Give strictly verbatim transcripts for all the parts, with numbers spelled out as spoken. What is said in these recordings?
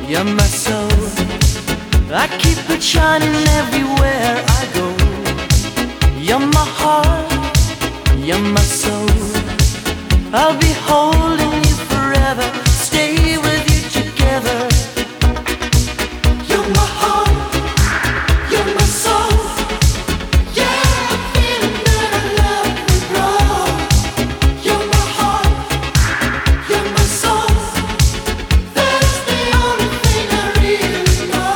You're my soul. I keep it shining everywhere I go. You're my heart, you're my soul. I'll be holding you forever, stay with you together. You're my heart, you're my soul. Yeah, I'm feeling that I love will grow. You're my heart, you're my soul. That's the only thing I really know.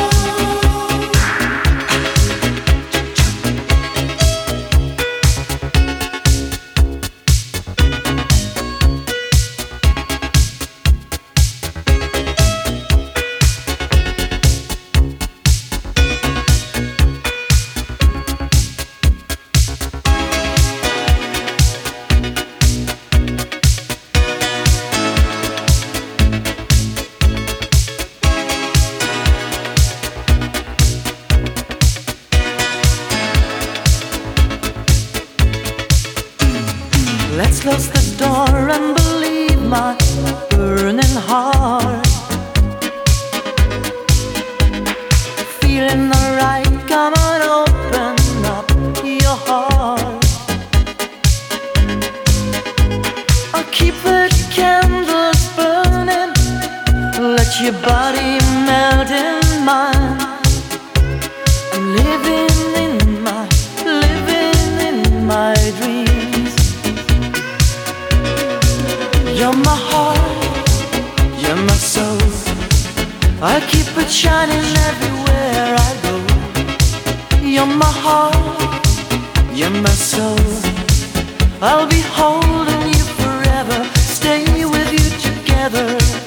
Let's close the door and believe my burning heart. Feeling alright, come on, open up your heart. I'll keep the candles burning, let your body melt in mine. I'm living in my, living in my dreams. You're my heart, you're my soul. I'll keep it shining everywhere I go. You're my heart, you're my soul. I'll be holding you forever, stay with you together.